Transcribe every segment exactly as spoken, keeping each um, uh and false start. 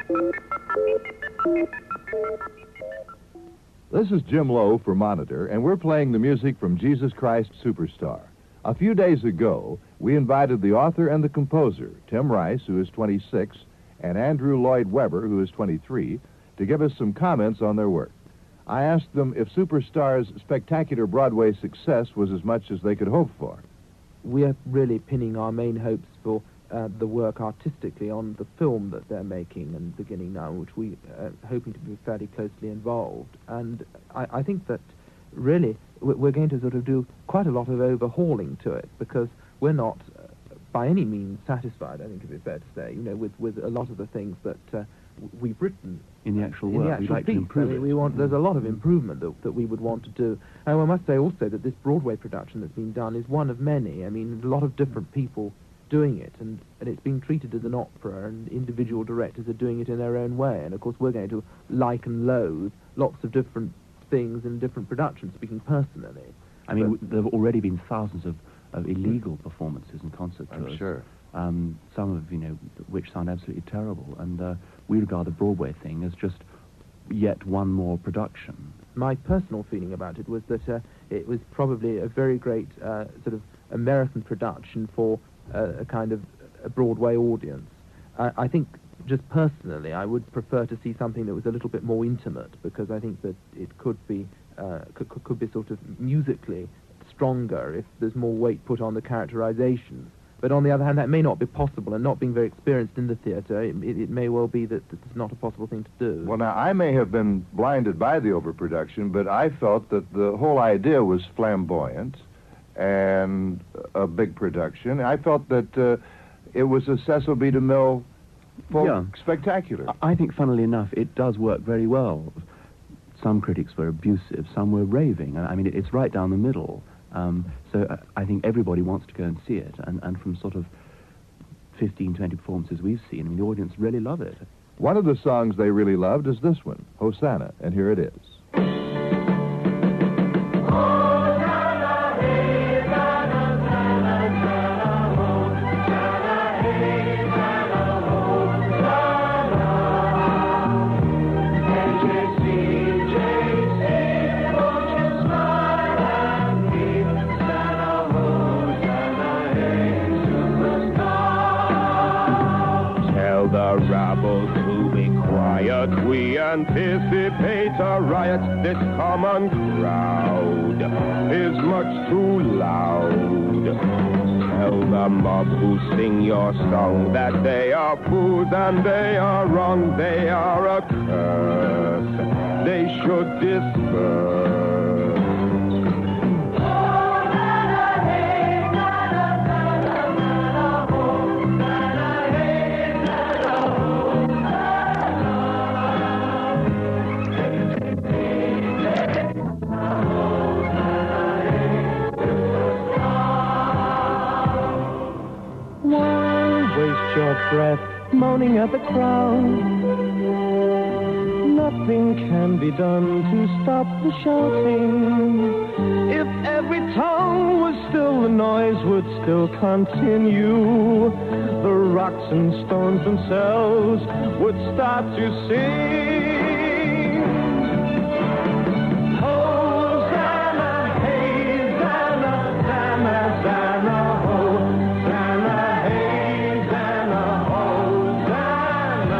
This is Jim Lowe for Monitor, and we're playing the music from Jesus Christ Superstar. A few days ago, we invited the author and the composer, Tim Rice, who is twenty-six, and Andrew Lloyd Webber, who is twenty-three, to give us some comments on their work. I asked them if Superstar's spectacular Broadway success was as much as they could hope for. We are really pinning our main hopes for uh, the work artistically on the film that they're making and beginning now, which we are hoping to be fairly closely involved. And I, I think that really we're going to sort of do quite a lot of overhauling to it, because we're not uh, by any means satisfied, I think it'd be fair to say, you know, with, with a lot of the things that uh, we've written. In the actual in work, the actual we'd like piece. to improve I mean, it. we want, there's a lot of improvement that, that we would want to do. And I must say also that this Broadway production that's been done is one of many. I mean, a lot of different people doing it, and, and it's being treated as an opera, and individual directors are doing it in their own way. And of course we're going to like and loathe lots of different things in different productions, speaking personally. I mean, but there have already been thousands of, of illegal performances and concert tours. I'm sure. Um, some of, you know, which sound absolutely terrible. And uh, we regard the Broadway thing as just yet one more production. My personal feeling about it was that uh, it was probably a very great uh, sort of American production for uh, a kind of a Broadway audience. Uh, I think, just personally, I would prefer to see something that was a little bit more intimate, because I think that it could be uh, could, could be sort of musically stronger if there's more weight put on the characterizations. But on the other hand, that may not be possible, and not being very experienced in the theatre, it, it, it may well be that, that it's not a possible thing to do. Well, now, I may have been blinded by the overproduction, but I felt that the whole idea was flamboyant and a big production. I felt that uh, it was a Cecil B. DeMille folk Yeah. spectacular. I think, funnily enough, it does work very well. Some critics were abusive, some were raving. I mean, it, it's right down the middle. Um, so uh, I think everybody wants to go and see it, and, and from sort of fifteen, twenty performances we've seen, I mean, the audience really love it. One of the songs they really loved is this one, Hosanna, and here it is. The rabble to be quiet, we anticipate a riot. This common crowd is much too loud. Tell the mob who sing your song that they are fools and they are wrong. They are a curse, they should disperse. Breath moaning at the crowd. Nothing can be done to stop the shouting. If every tongue was still, the noise would still continue. The rocks and stones themselves would start to sing. Hosanna, hey, Zanna, Zanna, Zanna, Hosanna, hey, Zanna, Hosanna.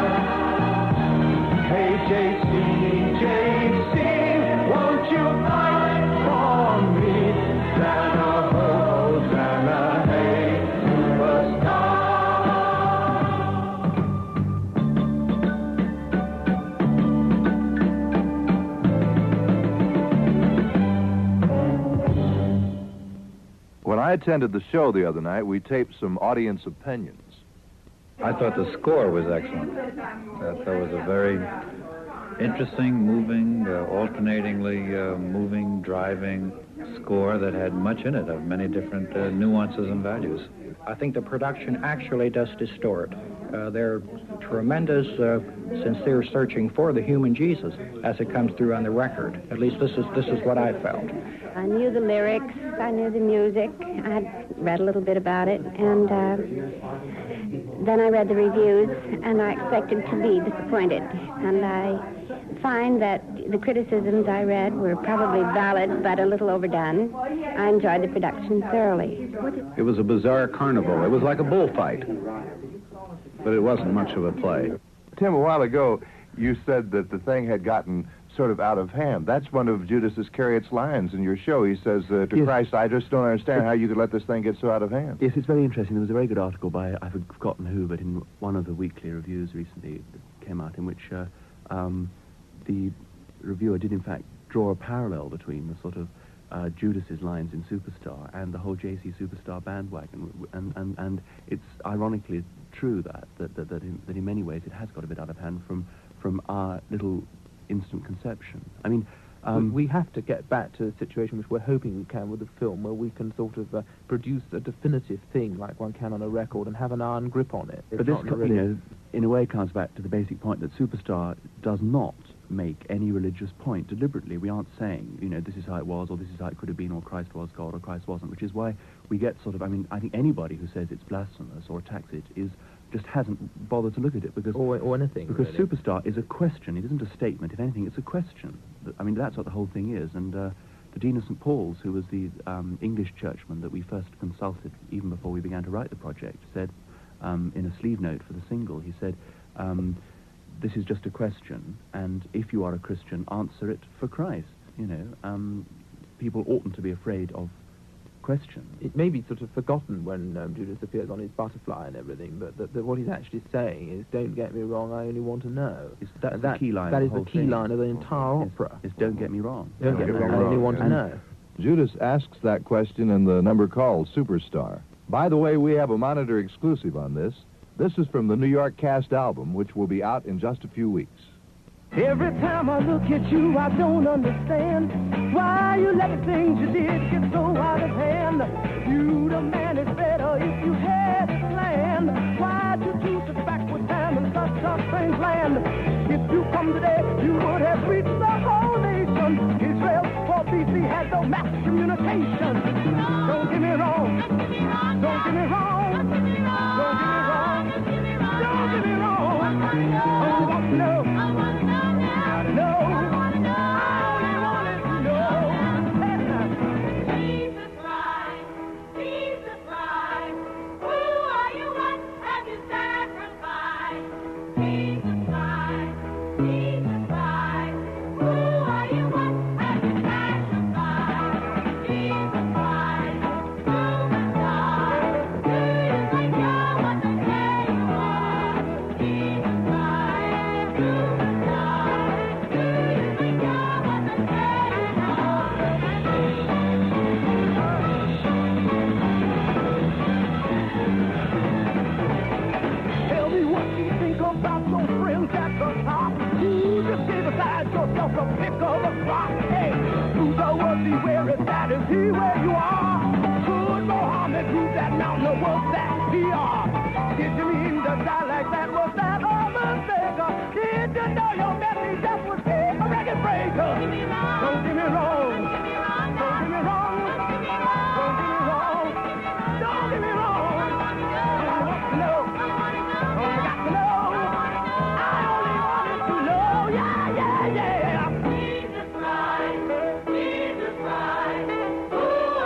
Hey, J C, J C, won't you fight for me? Zanna, Hosanna, hey, superstar. When I attended the show the other night, we taped some audience opinions. I thought the score was excellent. That there was a very interesting, moving, uh, alternatingly uh, moving, driving score that had much in it of many different uh, nuances and values. I think the production actually does distort. Uh, they're tremendous, uh, sincere searching for the human Jesus as it comes through on the record. At least this is this is what I felt. I knew the lyrics, I knew the music, I had read a little bit about it, and uh, then I read the reviews, and I expected to be disappointed. And I find that the criticisms I read were probably valid, but a little overdone. I enjoyed the production thoroughly. It was a bizarre carnival. It was like a bullfight. But it wasn't much of a play. Tim, a while ago, you said that the thing had gotten sort of out of hand. That's one of Judas Iscariot's lines in your show. He says, uh, to yes. Christ, I just don't understand how you could let this thing get so out of hand. Yes, it's very interesting. There was a very good article by, I've forgotten who, but in one of the weekly reviews recently that came out, in which uh, um, the reviewer did, in fact, draw a parallel between the sort of uh, Judas's lines in Superstar and the whole J C Superstar bandwagon. And, and, and it's ironically true that, that, that, that, in, that in many ways it has got a bit out of hand from, from our little instant conception. I mean, um, we have to get back to a situation which we're hoping we can with the film, where we can sort of uh, produce a definitive thing like one can on a record and have an iron grip on it. But this, really... you know, in a way comes back to the basic point that Superstar does not make any religious point deliberately. We aren't saying, you know, this is how it was, or this is how it could have been, or Christ was God, or Christ wasn't, which is why we get sort of, I mean, I think anybody who says it's blasphemous or attacks it is just hasn't bothered to look at it, because or, or anything because really. Superstar is a question. It isn't a statement. If anything, it's a question. I mean, that's what the whole thing is. And uh, the Dean of Saint Paul's, who was the um, English churchman that we first consulted even before we began to write the project, said um, in a sleeve note for the single, he said, um, this is just a question, and if you are a Christian, answer it for Christ. You know, um, people oughtn't to be afraid of question. It may be sort of forgotten when um, Judas appears on his butterfly and everything, but that, that what he's actually saying is, don't get me wrong, I only want to know. It's, that's that, the key line. That of is the, the key thing. line of the entire it's, opera. It's don't get me wrong. Don't, don't get me wrong, I only want to know. Judas asks that question in the number called Superstar. By the way, we have a Monitor exclusive on this. This is from the New York Cast album, which will be out in just a few weeks. Every time I look at you, I don't understand why you let the things you did get so out of hand. You'd have managed better if you had it planned. Why'd you choose to backward time in such a strange land? If you come today, you would have reached the whole nation. Israel for B C had no mass communication. Don't get me wrong. Don't get me wrong. Don't get me wrong. Don't get me wrong. Don't get me wrong. I want to know. Jesus Christ, Jesus Christ, ooh,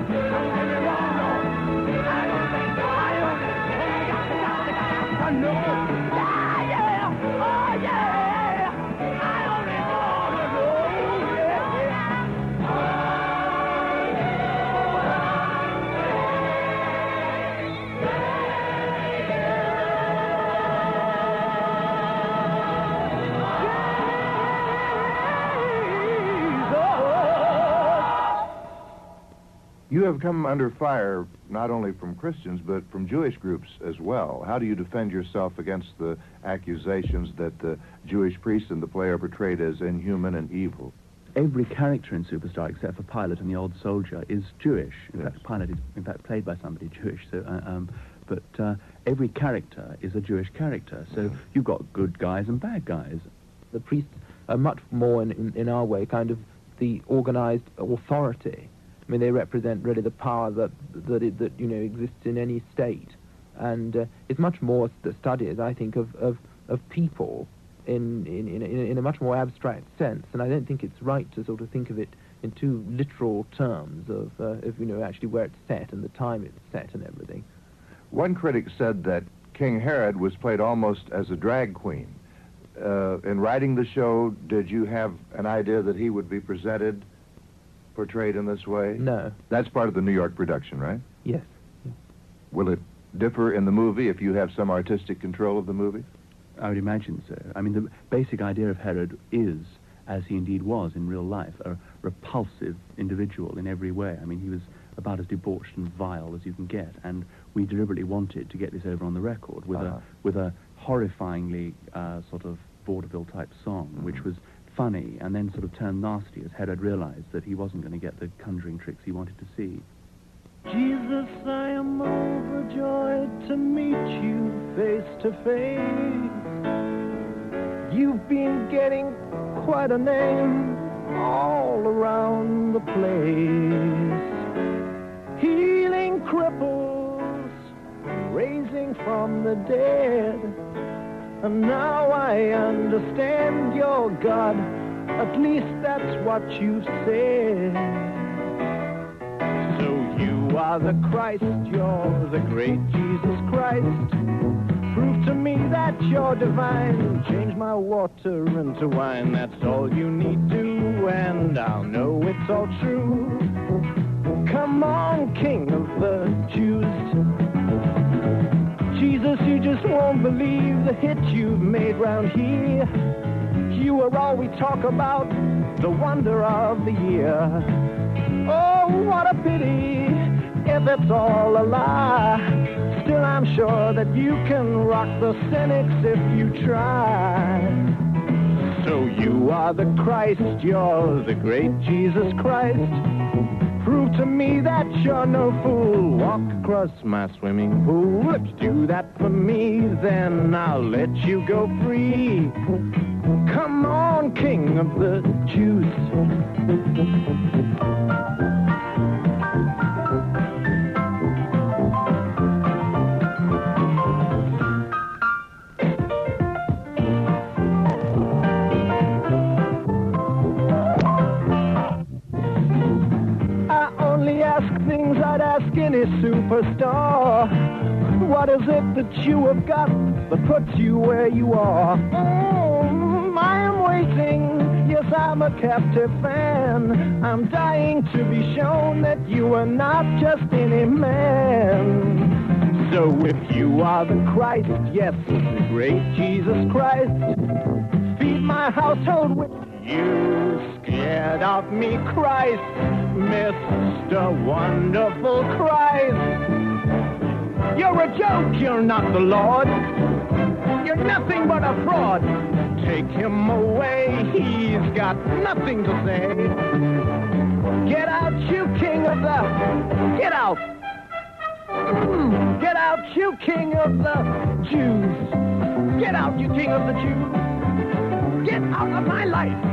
You have come under fire not only from Christians, but from Jewish groups as well. How do you defend yourself against the accusations that the Jewish priest in the play are portrayed as inhuman and evil? Every character in Superstar, except for Pilate and the old soldier, is Jewish. In Yes. fact, Pilate is, in fact, played by somebody Jewish. So, uh, um, but uh, every character is a Jewish character. So you've got good guys and bad guys. The priests are much more, in, in, in our way, kind of the organized authority. I mean, they represent really the power that that, it, that you know exists in any state, and uh, it's much more the studies, I think, of of, of people in in, in in a much more abstract sense. And I don't think it's right to sort of think of it in too literal terms of, uh, of you know actually where it's set and the time it's set and everything. One critic said that King Herod was played almost as a drag queen. Uh, in writing the show, did you have an idea that he would be presented, portrayed in this way? No. That's part of the New York production, right? Yes. Will it differ in the movie if you have some artistic control of the movie? I would imagine so. I mean, the basic idea of Herod is, as he indeed was in real life, a repulsive individual in every way. I mean, he was about as debauched and vile as you can get, and we deliberately wanted to get this over on the record with Uh-huh. a with a horrifyingly uh, sort of vaudeville-type song, Mm-hmm. which was funny and then sort of turned nasty as Herod realized that he wasn't going to get the conjuring tricks he wanted to see. Jesus, I am overjoyed to meet you face to face. You've been getting quite a name all around the place. Healing cripples, raising from the dead. And now I understand you're God, at least that's what you've said. So you are the Christ, you're the great Jesus Christ. Prove to me that you're divine. Change my water into wine, that's all you need to, and I'll know it's all true. Come on, King of the Jews. Jesus, you just won't believe the hit you've made round here. You are all we talk about, the wonder of the year. Oh, what a pity if it's all a lie. Still, I'm sure that you can rock the cynics if you try. So you are the Christ, you're the great Jesus Christ. Prove to me that you're no fool. Walk across my swimming pool. If you do that for me, then I'll let you go free. Come on, King of the Jews. Things I'd ask any superstar. What is it that you have got that puts you where you are? Mm, I am waiting, yes, I'm a captive fan. I'm dying to be shown that you are not just any man. So if you are the Christ, yes, the great Jesus Christ, feed my household with you. Scared of me, Christ, Mister Wonderful Christ. You're a joke, you're not the Lord. You're nothing but a fraud. Take him away, he's got nothing to say. Get out, you king of the... Get out! Get out, you king of the Jews. Get out, you king of the Jews. Get out of my life.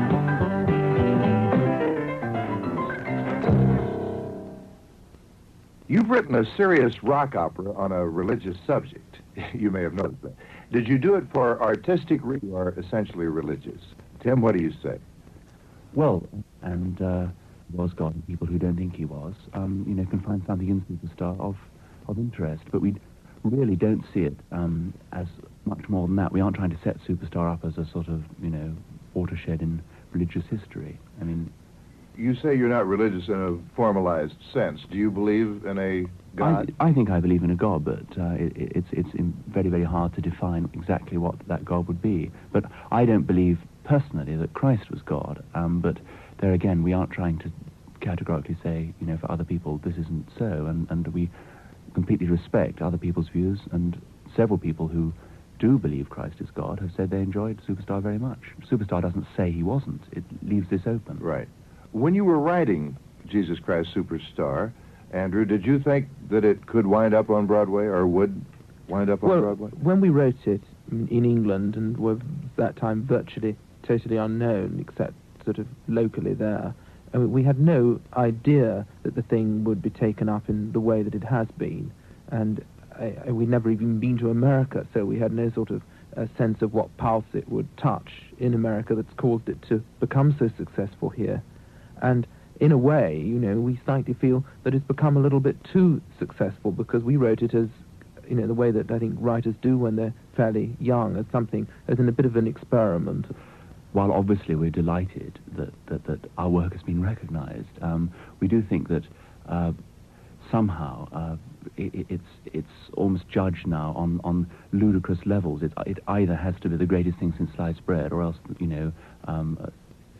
You've written a serious rock opera on a religious subject. You may have noticed that. Did you do it for artistic reasons or essentially religious? Tim, what do you say? Well, and uh, was God and people who don't think he was, um, you know, can find something in Superstar of, of interest. But we really don't see it um, as much more than that. We aren't trying to set Superstar up as a sort of, you know, watershed in religious history. I mean... You say you're not religious in a formalized sense. Do you believe in a God? I, I think I believe in a God, but uh, it, it's, it's very, very hard to define exactly what that God would be. But I don't believe personally that Christ was God, um, but there again, we aren't trying to categorically say, you know, for other people this isn't so, and, and we completely respect other people's views, and several people who do believe Christ is God have said they enjoyed Superstar very much. Superstar doesn't say he wasn't. It leaves this open. Right. When you were writing Jesus Christ Superstar, Andrew, did you think that it could wind up on Broadway or would wind up on well, Broadway? When we wrote it in England and were that time virtually totally unknown except sort of locally there, I mean, we had no idea that the thing would be taken up in the way that it has been. And I, I, we'd never even been to America, so we had no sort of uh, sense of what pulse it would touch in America that's caused it to become so successful here. And in a way, you know, we slightly feel that it's become a little bit too successful because we wrote it as, you know, the way that I think writers do when they're fairly young, as something, as in a bit of an experiment. While obviously we're delighted that, that, that our work has been recognized, um, we do think that uh, somehow uh, it, it's it's almost judged now on, on ludicrous levels. It, it either has to be the greatest thing since sliced bread, or else, you know, um, uh,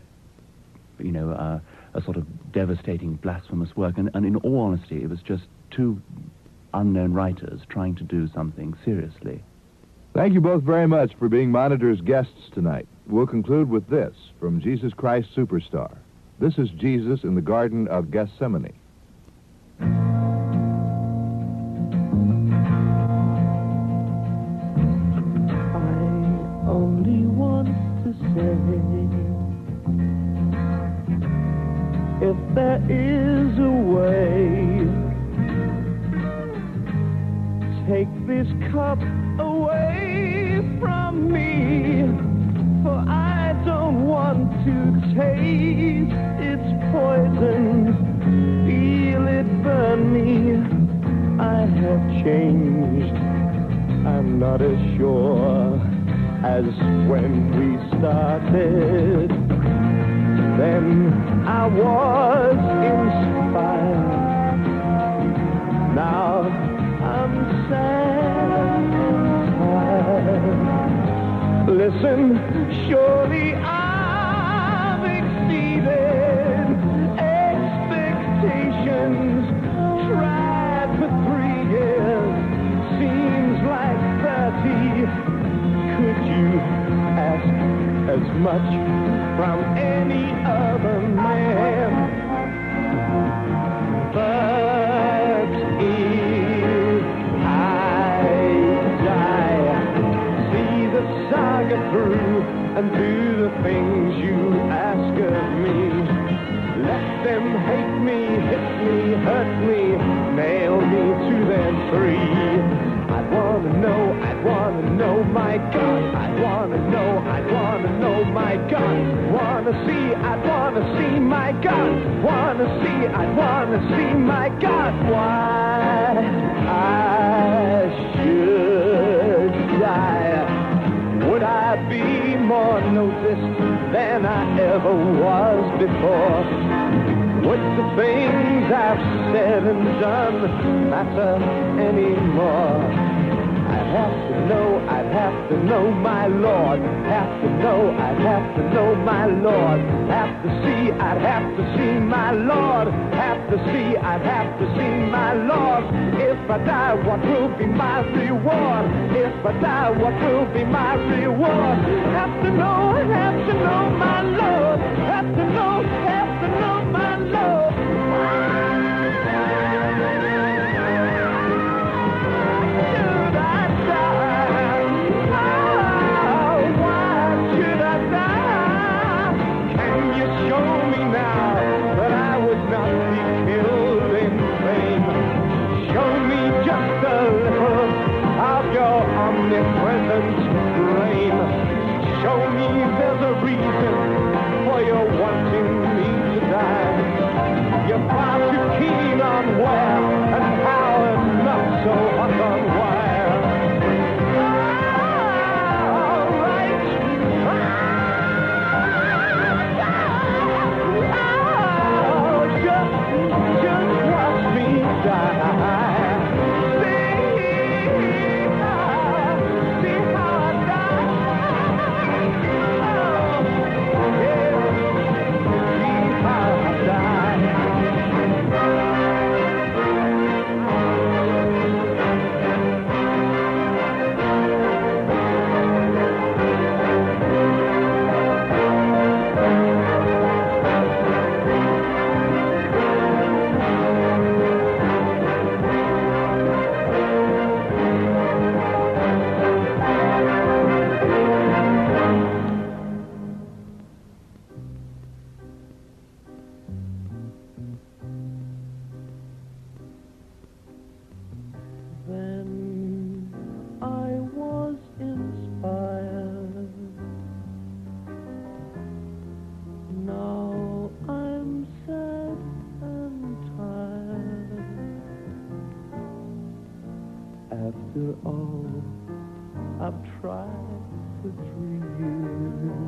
you know, uh, a sort of devastating, blasphemous work. And, and in all honesty, it was just two unknown writers trying to do something seriously. Thank you both very much for being Monitor's guests tonight. We'll conclude with this from Jesus Christ Superstar. This is Jesus in the Garden of Gethsemane. I only want to say, if there is a way, take this cup away from me, for I don't want to taste its poison, feel it burn me. I have changed, I'm not as sure as when we started. Then I was inspired, now I'm sad and tired. Listen, surely I've exceeded expectations. Tried for three years, seems like thirty. Could you ask as much from any other man? But if I die, see the saga through and do the things you ask of me. Let them hate me, hit me, hurt me, nail me to their tree. I'd wanna know, I'd wanna know my God. I'd wanna know, I'd wanna know my God. Wanna see, I'd wanna see my God. Wanna see, I'd wanna see my God. Why I should die? Would I be more noticed than I ever was before? Would the things I've said and done matter anymore? I'd have to know, I'd have to know my Lord. Have to know, I'd have to know my Lord. Have to see, I'd have to see my Lord. Have to see, I'd have to see my Lord. If I die, what will be my reward? If I die, what will be my reward? Have to know, have to know my Lord. Have to know, have to know my Lord. Show me there's a reason for your wanting me to die. all I've tried to dream.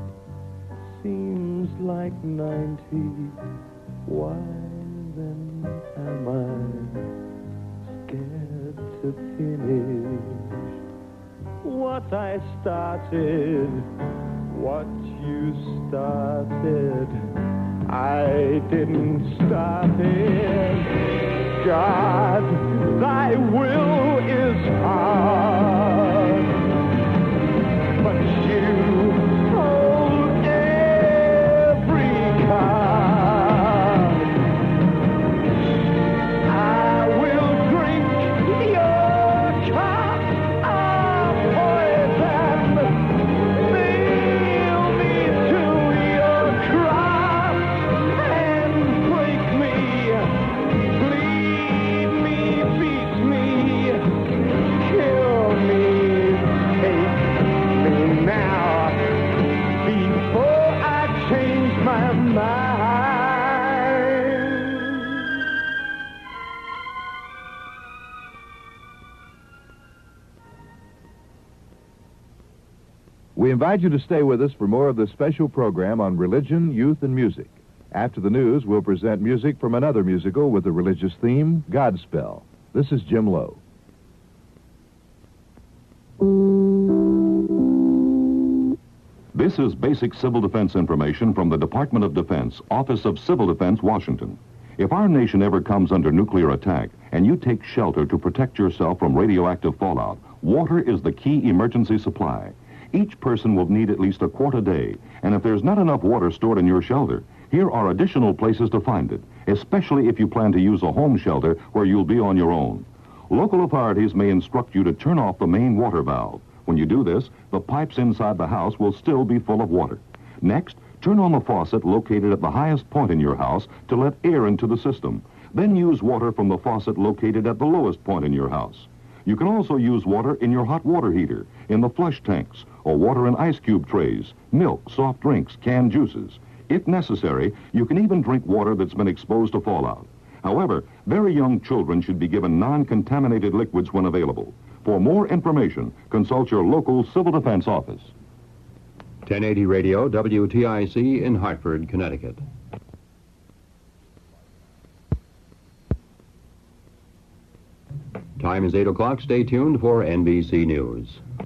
Seems like ninety. Why then am I scared to finish what I started? What you started, I didn't start it. God, thy will is hard, but you hold every card. I will drink your cup of poison. Nail me to your cross and break me, bleed me, beat me, kill me, take me now before I change my mind. We invite you to stay with us for more of this special program on religion, youth, and music. After the news, we'll present music from another musical with a religious theme, Godspell. This is Jim Lowe. This is basic civil defense information from the Department of Defense, Office of Civil Defense, Washington. If our nation ever comes under nuclear attack and you take shelter to protect yourself from radioactive fallout, water is the key emergency supply. Each person will need at least a quart a day, and if there's not enough water stored in your shelter, here are additional places to find it, especially if you plan to use a home shelter where you'll be on your own. Local authorities may instruct you to turn off the main water valve. When you do this, the pipes inside the house will still be full of water. Next, turn on the faucet located at the highest point in your house to let air into the system. Then use water from the faucet located at the lowest point in your house. You can also use water in your hot water heater, in the flush tanks, or water in ice cube trays, milk, soft drinks, canned juices. If necessary, you can even drink water that's been exposed to fallout. However, very young children should be given non-contaminated liquids when available. For more information, consult your local civil defense office. ten eighty Radio, W T I C in Hartford, Connecticut. Time is eight o'clock. Stay tuned for N B C News.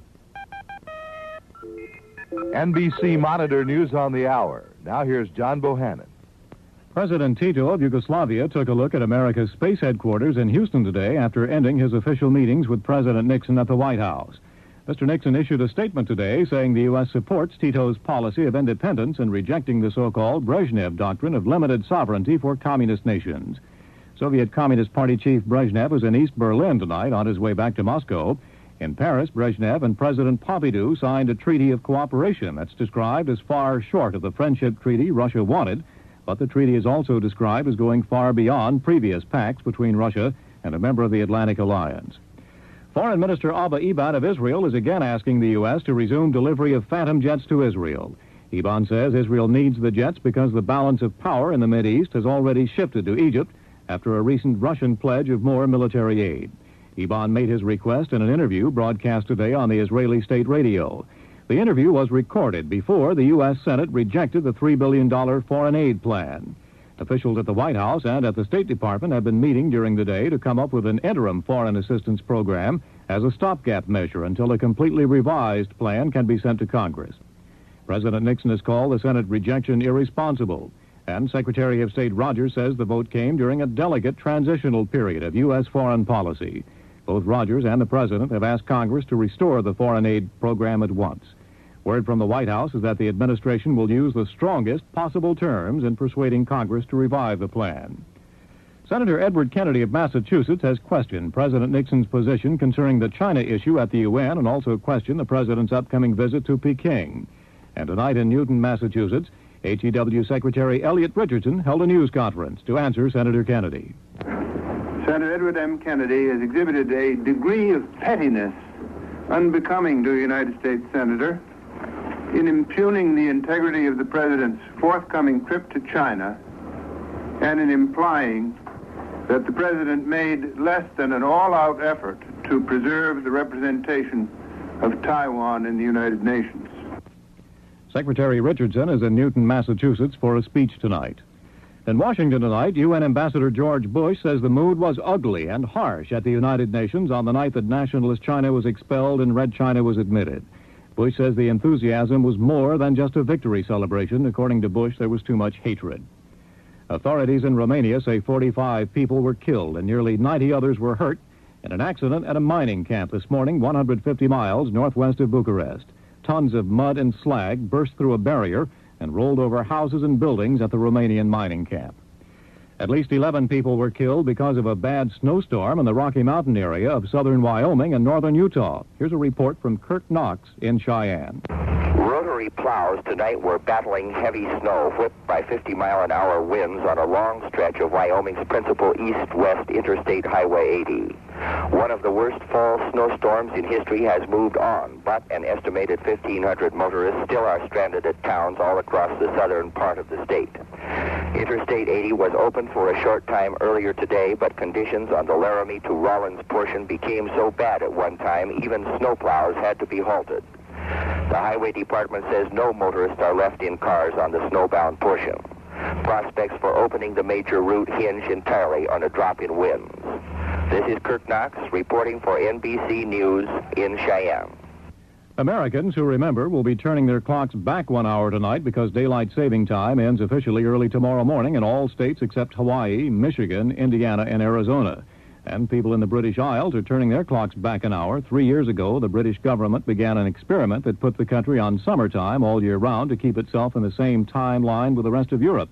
N B C Monitor News on the Hour. Now here's John Bohannon. President Tito of Yugoslavia took a look at America's space headquarters in Houston today after ending his official meetings with President Nixon at the White House. Mister Nixon issued a statement today saying the U S supports Tito's policy of independence and rejecting the so-called Brezhnev doctrine of limited sovereignty for communist nations. Soviet Communist Party chief Brezhnev was in East Berlin tonight on his way back to Moscow. In Paris, Brezhnev and President Pompidou signed a treaty of cooperation that's described as far short of the friendship treaty Russia wanted, but the treaty is also described as going far beyond previous pacts between Russia and a member of the Atlantic Alliance. Foreign Minister Abba Eban of Israel is again asking the U S to resume delivery of Phantom jets to Israel. Eban says Israel needs the jets because the balance of power in the Mideast has already shifted to Egypt after a recent Russian pledge of more military aid. Eban made his request in an interview broadcast today on the Israeli state radio. The interview was recorded before the U S Senate rejected the three billion dollars foreign aid plan. Officials at the White House and at the State Department have been meeting during the day to come up with an interim foreign assistance program as a stopgap measure until a completely revised plan can be sent to Congress. President Nixon has called the Senate rejection irresponsible, and Secretary of State Rogers says the vote came during a delicate transitional period of U S foreign policy. Both Rogers and the President have asked Congress to restore the foreign aid program at once. Word from the White House is that the administration will use the strongest possible terms in persuading Congress to revive the plan. Senator Edward Kennedy of Massachusetts has questioned President Nixon's position concerning the China issue at the U N and also questioned the President's upcoming visit to Peking. And tonight in Newton, Massachusetts, H E W Secretary Elliot Richardson held a news conference to answer Senator Kennedy. Senator Edward M. Kennedy has exhibited a degree of pettiness unbecoming to a United States Senator in impugning the integrity of the President's forthcoming trip to China and in implying that the President made less than an all-out effort to preserve the representation of Taiwan in the United Nations. Secretary Richardson is in Newton, Massachusetts for a speech tonight. In Washington tonight, U N Ambassador George Bush says the mood was ugly and harsh at the United Nations on the night that nationalist China was expelled and Red China was admitted. Bush says the enthusiasm was more than just a victory celebration. According to Bush, there was too much hatred. Authorities in Romania say forty-five people were killed and nearly ninety others were hurt in an accident at a mining camp this morning, one hundred fifty miles northwest of Bucharest. Tons of mud and slag burst through a barrier and rolled over houses and buildings at the Romanian mining camp. At least eleven people were killed because of a bad snowstorm in the Rocky Mountain area of southern Wyoming and northern Utah. Here's a report from Kirk Knox in Cheyenne. Rotary plows tonight were battling heavy snow, whipped by fifty mile an hour winds on a long stretch of Wyoming's principal east-west Interstate Highway eighty. One of the worst fall snowstorms in history has moved on, but an estimated fifteen hundred motorists still are stranded at towns all across the southern part of the state. Interstate eighty was open for a short time earlier today, but conditions on the Laramie to Rollins portion became so bad at one time, even snowplows had to be halted. The Highway Department says no motorists are left in cars on the snowbound portion. Prospects for opening the major route hinge entirely on a drop in winds. This is Kirk Knox reporting for N B C News in Cheyenne. Americans who remember will be turning their clocks back one hour tonight because daylight saving time ends officially early tomorrow morning in all states except Hawaii, Michigan, Indiana, and Arizona. And people in the British Isles are turning their clocks back an hour. Three years ago, the British government began an experiment that put the country on summertime all year round to keep itself in the same timeline with the rest of Europe.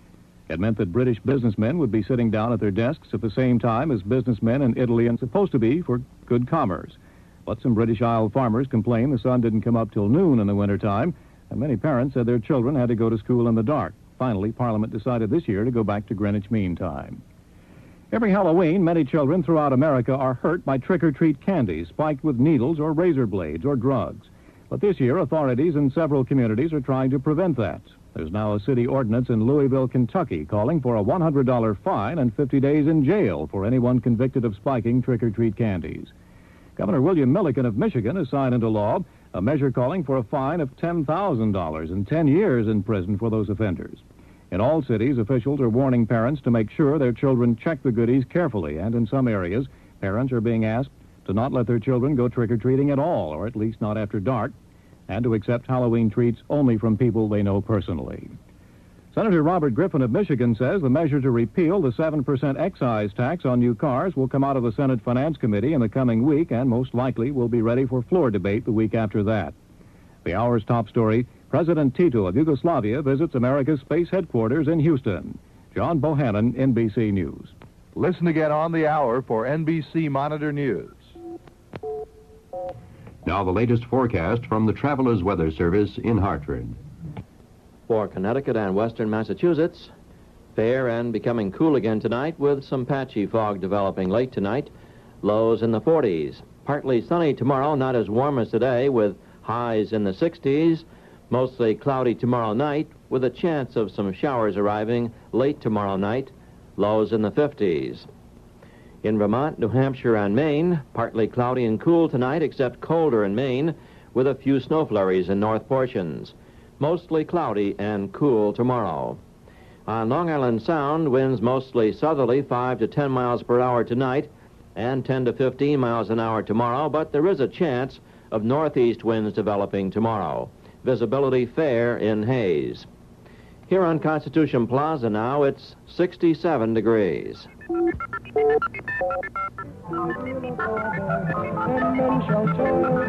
It meant that British businessmen would be sitting down at their desks at the same time as businessmen in Italy and supposed to be for good commerce. But some British Isle farmers complained the sun didn't come up till noon in the wintertime, and many parents said their children had to go to school in the dark. Finally, Parliament decided this year to go back to Greenwich Mean Time. Every Halloween, many children throughout America are hurt by trick-or-treat candy spiked with needles or razor blades or drugs. But this year, authorities in several communities are trying to prevent that. There's now a city ordinance in Louisville, Kentucky, calling for a one hundred dollar fine and fifty days in jail for anyone convicted of spiking trick-or-treat candies. Governor William Milliken of Michigan has signed into law a measure calling for a fine of ten thousand dollars and ten years in prison for those offenders. In all cities, officials are warning parents to make sure their children check the goodies carefully, and in some areas, parents are being asked to not let their children go trick-or-treating at all, or at least not after dark, and to accept Halloween treats only from people they know personally. Senator Robert Griffin of Michigan says the measure to repeal the seven percent excise tax on new cars will come out of the Senate Finance Committee in the coming week and most likely will be ready for floor debate the week after that. The hour's top story, President Tito of Yugoslavia visits America's space headquarters in Houston. John Bohannon, N B C News. Listen again on the hour for N B C Monitor News. Now the latest forecast from the Travelers Weather Service in Hartford. For Connecticut and western Massachusetts, fair and becoming cool again tonight with some patchy fog developing late tonight. Lows in the forties. Partly sunny tomorrow, not as warm as today, with highs in the sixties. Mostly cloudy tomorrow night with a chance of some showers arriving late tomorrow night. Lows in the fifties. In Vermont, New Hampshire, and Maine, partly cloudy and cool tonight, except colder in Maine, with a few snow flurries in north portions. Mostly cloudy and cool tomorrow. On Long Island Sound, winds mostly southerly, five to ten miles per hour tonight, and ten to fifteen miles an hour tomorrow, but there is a chance of northeast winds developing tomorrow. Visibility fair in haze. Here on Constitution Plaza now, it's sixty-seven degrees. And men shall toil.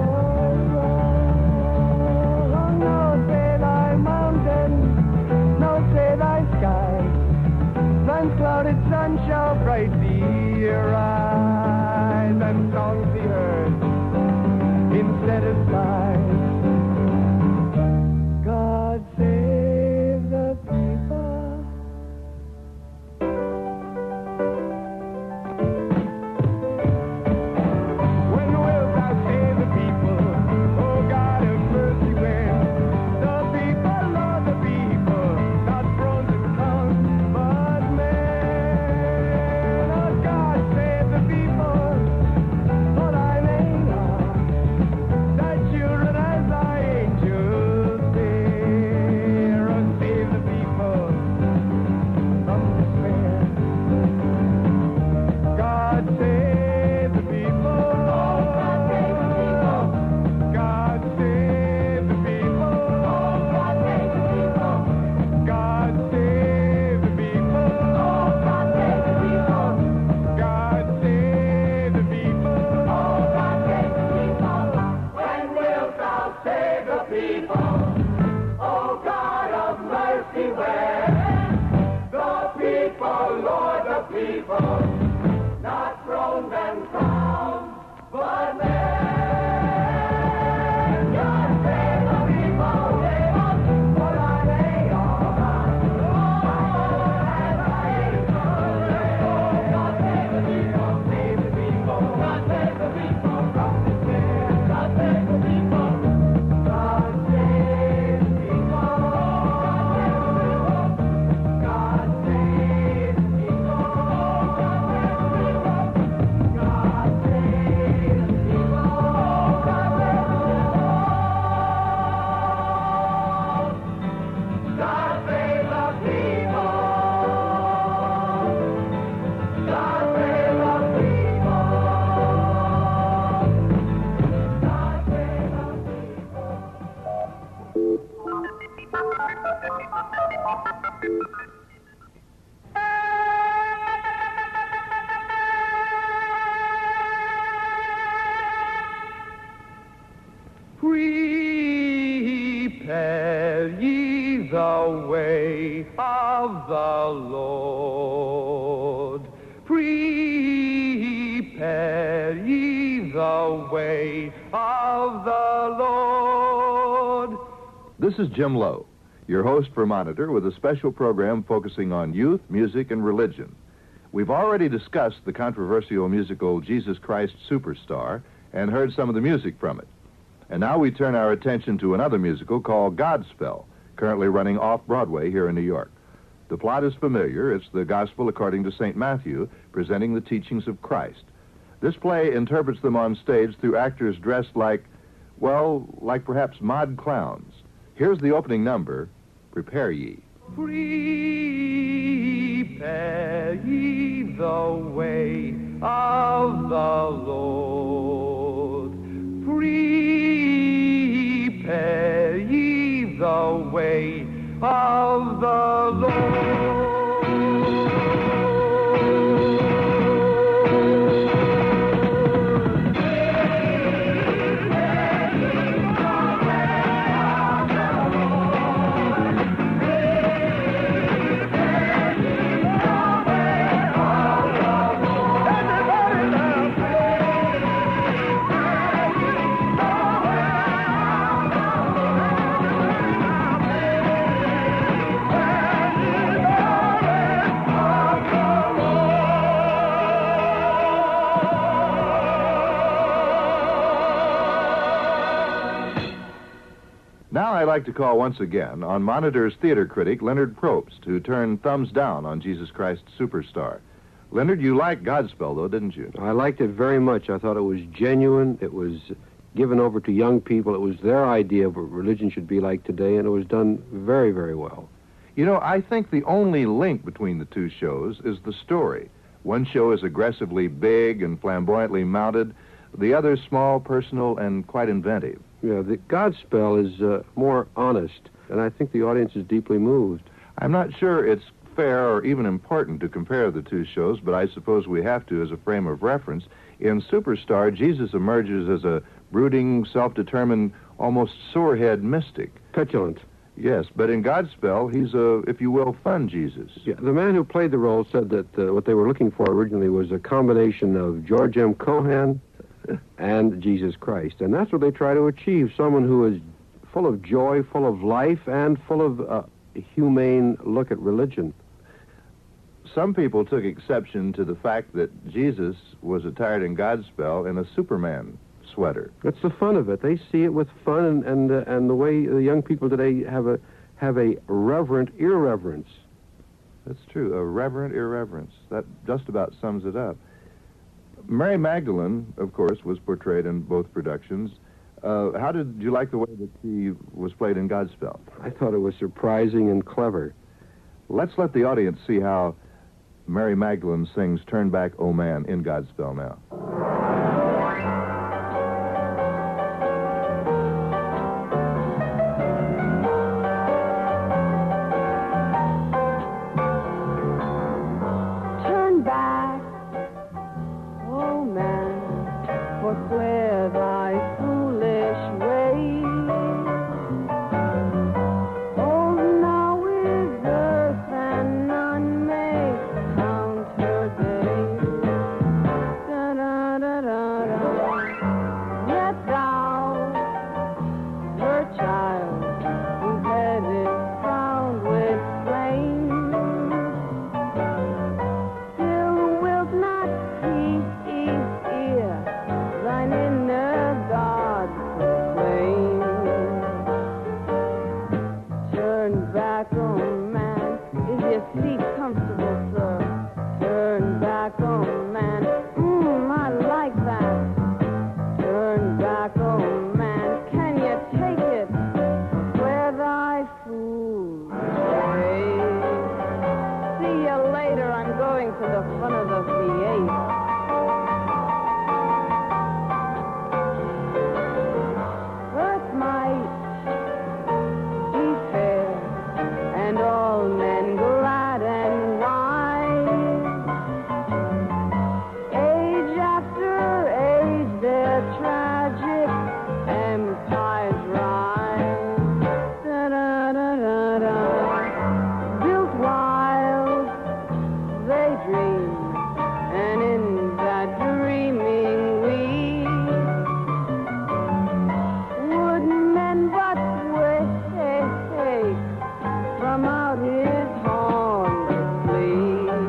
No, say thy mountain, no, say thy sky. Then clouded sun shall brightly arise, and songs the earth instead of sighs. God save the people. When wilt thou save the people? Oh God of mercy, when the people, Lord, the people, not thrones and tongues, but men. Oh God save the people. the way of the Lord. Prepare ye the way of the Lord. This is Jim Lowe, your host for Monitor, with a special program focusing on youth, music, and religion. We've already discussed the controversial musical Jesus Christ Superstar and heard some of the music from it. And now we turn our attention to another musical called Godspell, currently running off-Broadway here in New York. The plot is familiar. It's the Gospel according to Saint Matthew, presenting the teachings of Christ. This play interprets them on stage through actors dressed like, well, like perhaps mod clowns. Here's the opening number, Prepare Ye. Prepare ye the way of the Lord. Prepare ye the way of the Lord. Now I'd like to call once again on Monitor's theater critic, Leonard Probst, who turned thumbs down on Jesus Christ Superstar. Leonard, you liked Godspell, though, didn't you? I liked it very much. I thought it was genuine. It was given over to young people. It was their idea of what religion should be like today, and it was done very, very well. You know, I think the only link between the two shows is the story. One show is aggressively big and flamboyantly mounted. The other small, personal, and quite inventive. Yeah, the Godspell is uh, more honest, and I think the audience is deeply moved. I'm not sure it's fair or even important to compare the two shows, but I suppose we have to as a frame of reference. In Superstar, Jesus emerges as a brooding, self-determined, almost sorehead mystic. Petulant. Yes, but in Godspell, he's a, if you will, fun Jesus. Yeah, the man who played the role said that uh, what they were looking for originally was a combination of George M. Cohan and Jesus Christ. And that's what they try to achieve, someone who is full of joy, full of life, and full of uh, a humane look at religion. Some people took exception to the fact that Jesus was attired in Godspell in a Superman sweater. That's the fun of it. They see it with fun, and and, uh, and the way the young people today have a have a reverent irreverence. That's true, a reverent irreverence. That just about sums it up. Mary Magdalene, of course, was portrayed in both productions. Uh, how did you like the way that she was played in Godspell? I thought it was surprising and clever. Let's let the audience see how Mary Magdalene sings Turn Back, O Man in Godspell now. Turn back, oh man, forswear thy foolish ways. Old now is earth, and none may count her days. Da-da-da-da-da. Yet thou, her child, whose head is crowned with flames, still wilt not cease each ear thine inner God proclaim. Turn back, oh man, is your seat comfortable, sir? Turn back, oh man, mmm, I like that. Turn back, oh man, can you take it? Where thy foolish ways. See you later, I'm going to the front of the theater. Earth might be fair, and all men glad and wise. Age after age, their tragic empires rise. Da-da-da-da-da. daydream, and in that dreaming we would mend but wake from out his haunted sleep.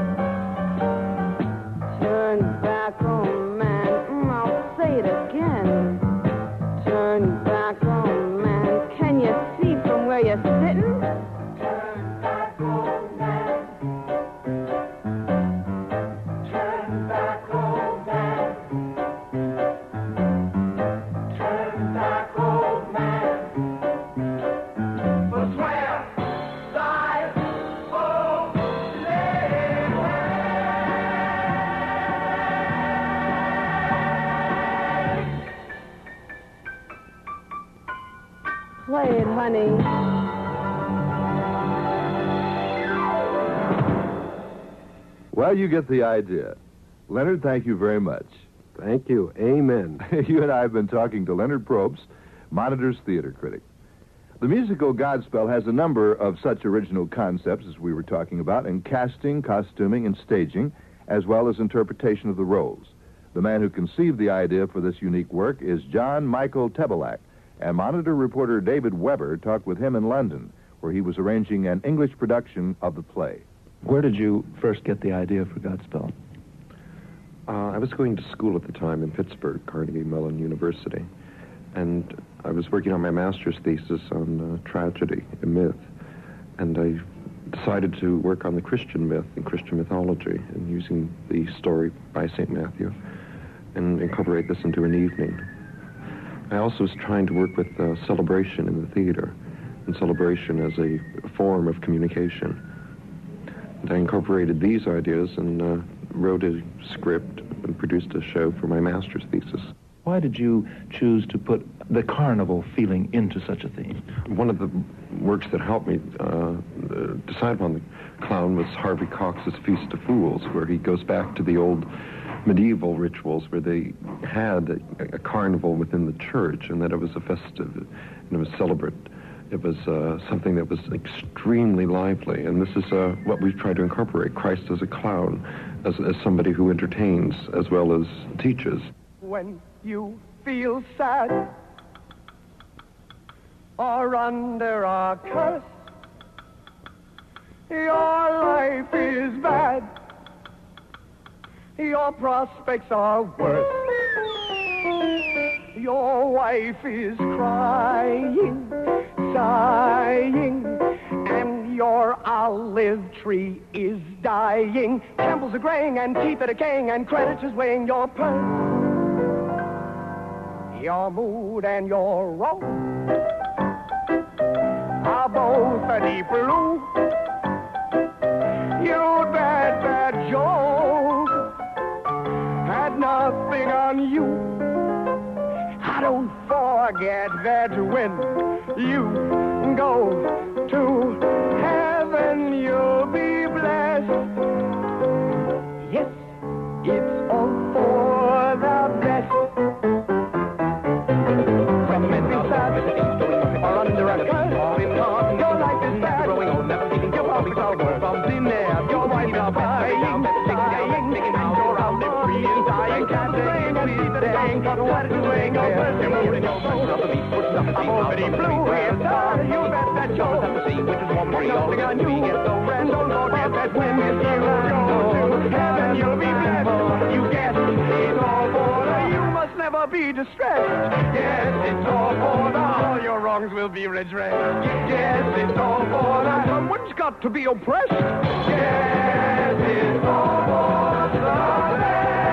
Turn back, oh man, mm, I'll say it again. Turn back, oh man, can you see from where you're sitting? Turn back, oh man. Turn back, oh man. Turn back, oh man. For swear thy soul Play it, honey. Well, you get the idea. Leonard, thank you very much. Thank you. Amen. You and I have been talking to Leonard Probst, Monitor's theater critic. The musical Godspell has a number of such original concepts as we were talking about in casting, costuming, and staging, as well as interpretation of the roles. The man who conceived the idea for this unique work is John Michael Tebelak, and Monitor reporter David Weber talked with him in London, where he was arranging an English production of the play. Where did you first get the idea for Godspell? Uh, I was going to school at the time in Pittsburgh, Carnegie Mellon University, and I was working on my master's thesis on uh, tragedy and myth, and I decided to work on the Christian myth and Christian mythology, and using the story by Saint Matthew, and incorporate this into an evening. I also was trying to work with uh, celebration in the theater, and celebration as a form of communication. And I incorporated these ideas and uh, wrote a script and produced a show for my master's thesis. Why did you choose to put the carnival feeling into such a theme? One of the works that helped me uh, decide upon the clown was Harvey Cox's Feast of Fools, where he goes back to the old medieval rituals where they had a, a carnival within the church, and that it was a festive and it was celebrate. It was uh, something that was extremely lively, and this is uh, what we try to incorporate, Christ as a clown, as, as somebody who entertains as well as teaches. When you feel sad or under a curse, your life is bad, your prospects are worse, your wife is crying, sighing, and your olive tree is dying. Temples are graying and teeth are decaying and creditors weighing your purse. Your mood and your road are both a deep blue. You'd bet that Job had nothing on you. I don't forget that when you go to heaven, you'll be blessed. Yes, it's all for the best. When men feel sad or under a curse, your life is bad. Your problems are worse from thin air. Your wife is dying, dying, and your olive tree is dying. Can't rain and see the dang, what is doing over? You're moving your boat up the beach, pushing up the beat. I'm already blue, it's hard, you bet that you're at the sea, which is warm and free. Nothing on you, get so red, don't forget that when you go to heaven, you'll be blessed. You get it's all for the, you must never be distressed. Yes, it's all for the, all your wrongs will be redressed. Yes, it's all for the, someone's got to be oppressed. Yes, it's all for the.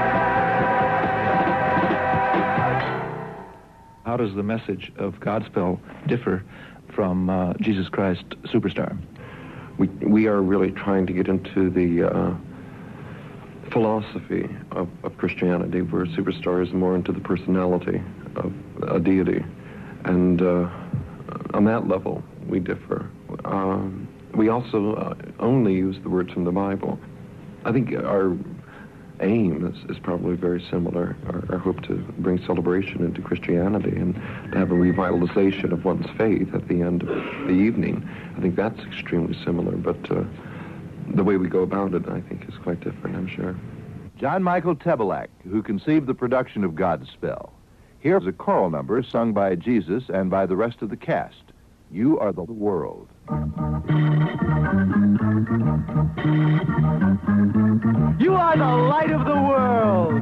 How does the message of Godspell differ from uh, Jesus Christ Superstar? We, we are really trying to get into the uh, philosophy of, of Christianity, where Superstar is more into the personality of a deity. And uh, on that level, we differ. Um, we also uh, only use the words from the Bible. I think our aim is, is probably very similar. Our, our hope to bring celebration into Christianity and to have a revitalization of one's faith at the end of the evening. I think that's extremely similar, but uh, the way we go about it, I think, is quite different, I'm sure. John Michael Tebelak, who conceived the production of Godspell. Here's a choral number sung by Jesus and by the rest of the cast. You are the world. You are the light of the world.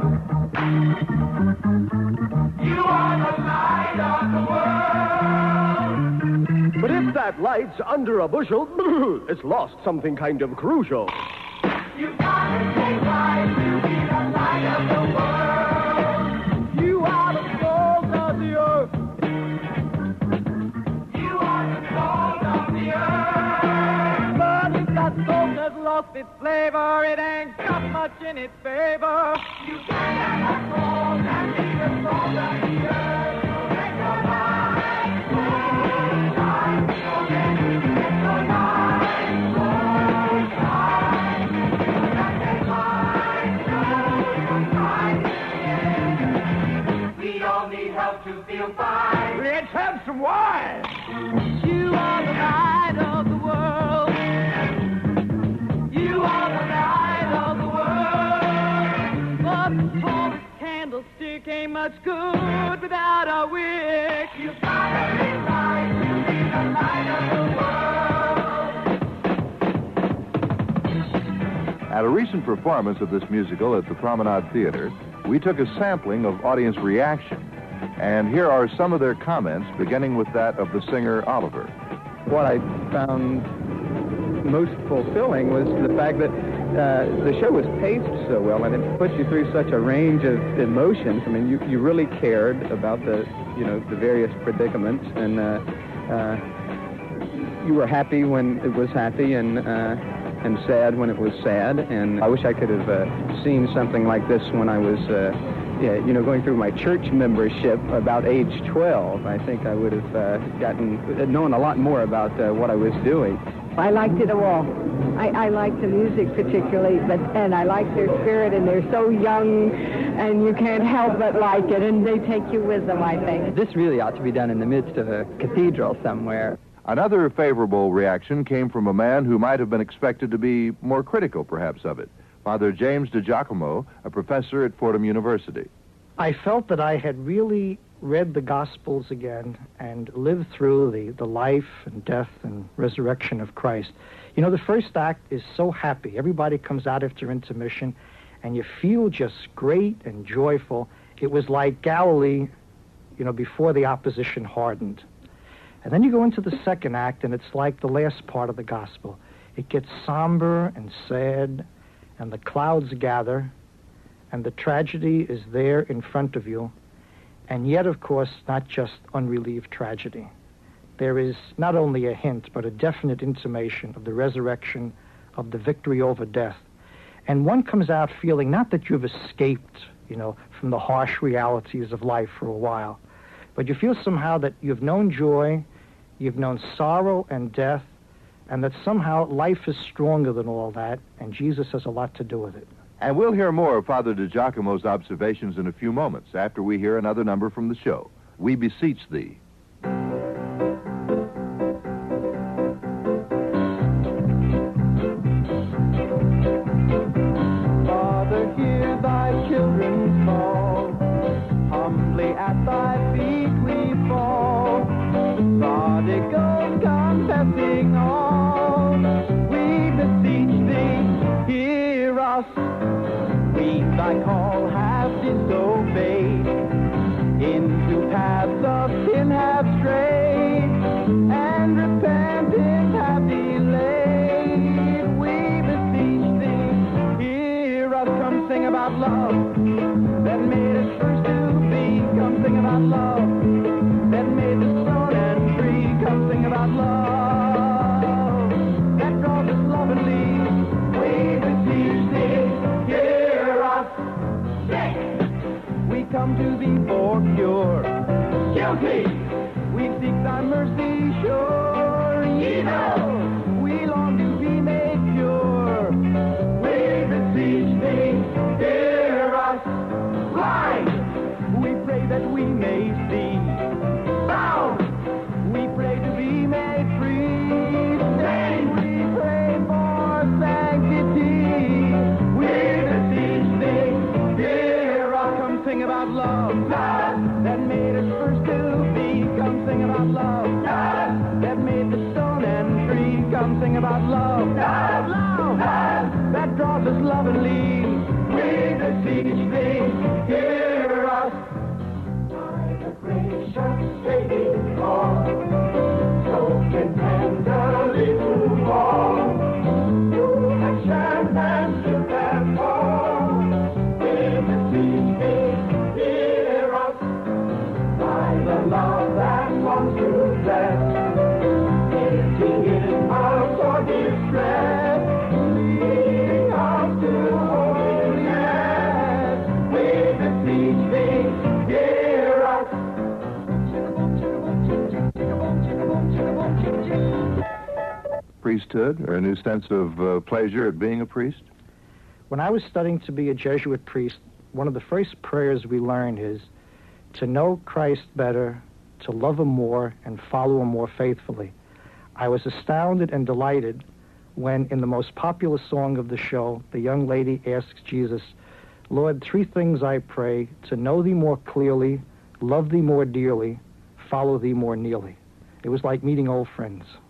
You are the light of the world. But if that light's under a bushel, it's lost something kind of crucial. You gotta take light to be the light of the world. You are the salt of the earth. You are the salt of the earth. But if that salt has lost its flavor, it ain't got much in its favor. You can't have that salt and be the salt of the earth. Make your life full shine. Make your life full shine. We all need help to feel fine. Let's have some wine. You are the light of the world. You are the light of the world. But the tallest candlestick ain't much good without a wick. You gotta be right to be the light of the world. At a recent performance of this musical at the Promenade Theater, we took a sampling of audience reaction. And here are some of their comments, beginning with that of the singer Oliver. What I found most fulfilling was the fact that uh, the show was paced so well, and it puts you through such a range of emotions. I mean, you, you really cared about the, you know, the various predicaments, and uh, uh, you were happy when it was happy, and uh, and sad when it was sad. And I wish I could have uh, seen something like this when I was, uh, yeah, you know, going through my church membership about age twelve. I think I would have uh, gotten, known a lot more about uh, what I was doing. I liked it all. I, I liked the music particularly, but and I liked their spirit, and they're so young, and you can't help but like it, and they take you with them, I think. This really ought to be done in the midst of a cathedral somewhere. Another favorable reaction came from a man who might have been expected to be more critical, perhaps, of it. Father James DiGiacomo, a professor at Fordham University. I felt that I had really read the Gospels again and lived through the, the life and death and resurrection of Christ. You know, the first act is so happy. Everybody comes out after intermission, and you feel just great and joyful. It was like Galilee, you know, before the opposition hardened. And then you go into the second act, and it's like the last part of the Gospel. It gets somber and sad, and the clouds gather, and the tragedy is there in front of you. And yet, of course, not just unrelieved tragedy. There is not only a hint, but a definite intimation of the resurrection, of the victory over death. And one comes out feeling not that you've escaped, you know, from the harsh realities of life for a while, but you feel somehow that you've known joy, you've known sorrow and death, and that somehow life is stronger than all that, and Jesus has a lot to do with it. And we'll hear more of Father DiGiacomo's observations in a few moments after we hear another number from the show, We Beseech Thee. Father, hear thy children's call. Humbly at thy feet we fall. Prodigal confessing all. We beseech thee, hear us. We thy call have disobeyed, into paths of sin have strayed, and repentance have delayed. We beseech thee, hear us. Come sing about love that made us first to be. Come sing about love that made the stone and free. Come sing about love that draws us lovingly. We beseech thee, hear us. We come to thee for cure. Guilty. We seek thy mercy sure. Evil. We long to be made pure. We beseech thee, hear us. Blind. We pray that we may see. Bound. We pray to be made free. Saint. We pray for sanctification. love. Love that made us first to be. Come sing about love. Love that made the stone and tree. Come sing about love. Love, love, love that draws us lovingly. We beseech thee, hear us. By the gracious Savior, so can tenderly move on. You have shared and stood and fall. We beseech thee, hear us. By the love that wants to bless, emptying in our sore distress, leading us to holiness. We beseech thee, hear us. Priesthood, or a new sense of uh, pleasure at being a priest? When I was studying to be a Jesuit priest, one of the first prayers we learned is to know Christ better, to love him more, and follow him more faithfully. I was astounded and delighted when, in the most popular song of the show, the young lady asks Jesus, Lord, three things I pray: to know thee more clearly, love thee more dearly, follow thee more nearly. It was like meeting old friends.